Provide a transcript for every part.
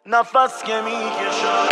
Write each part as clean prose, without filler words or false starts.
نفس که میکشم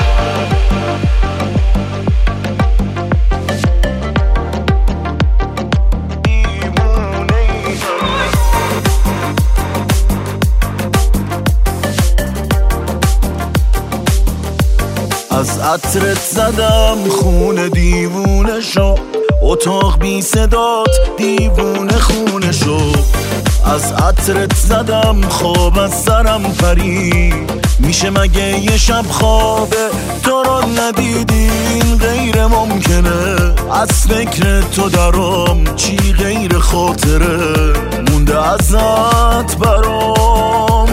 از عطرت زدم خونه دیوونه شو، اتاق بی صدات دیوونه خونه شو. از عطرت زدم خواب از سرم پرید، میشه مگه یه شب خوابه تو رو ندیدین؟ غیر ممکنه از فکر تو درام، چی غیر خاطره مونده ازت برام.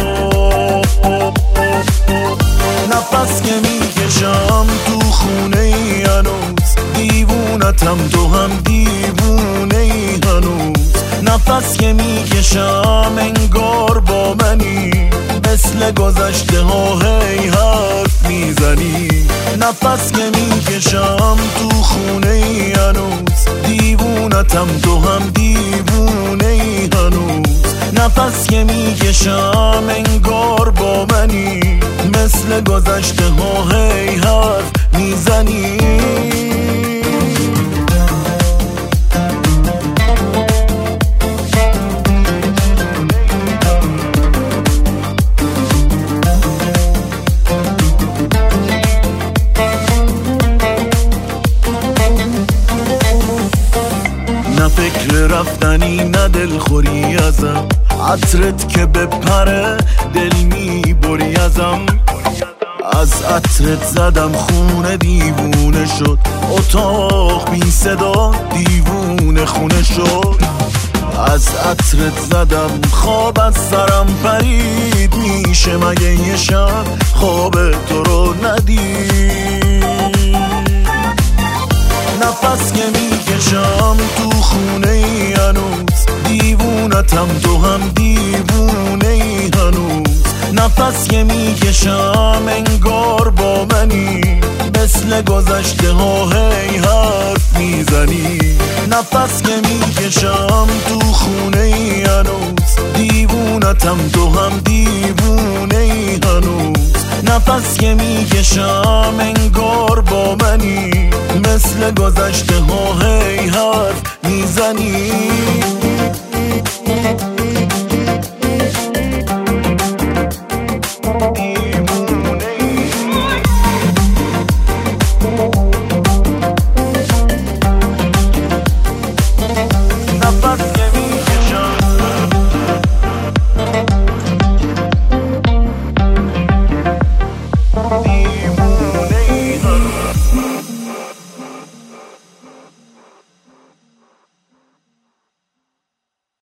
نفس که میکشم تو خونه ای هنوز، دیوونتم تو هم دیوونه ای هنوز. نفس که میکشم انگار با منی، مثل گذشته ها هی حرف میزنی. نفس که میکشم تو خونه ای هنوز، دیوونتم تو هم دیوونه ای هنوز. نفس که میکشم انگار با منی، مثل گذشته ها هی حرف میزنی. نه فکر رفتنی نه دلخوری ازم، عطرت که بپره دل میبری ازم. از عطرت زدم خونه دیوونه شد، اتاق بی صدا دیوونه خونه شد. از عطرت زدم خواب از سرم پرید، میشه مگه یه شب خواب تو رو ندید؟ نفس که میکشم تو خونه ای هنوز، دیوونتم تو هم دیوونه ای هنوز. نفس که میکشم انگار با منی، مثل گذشته ها هی حرف میزنی. نفس که میکشم تو خونه ای هنوز، دیوونتم تو هم دیوونه ای هنوز. نفس که میکشم انگار با منی، مثل گذشته ها هی حرف میزنی.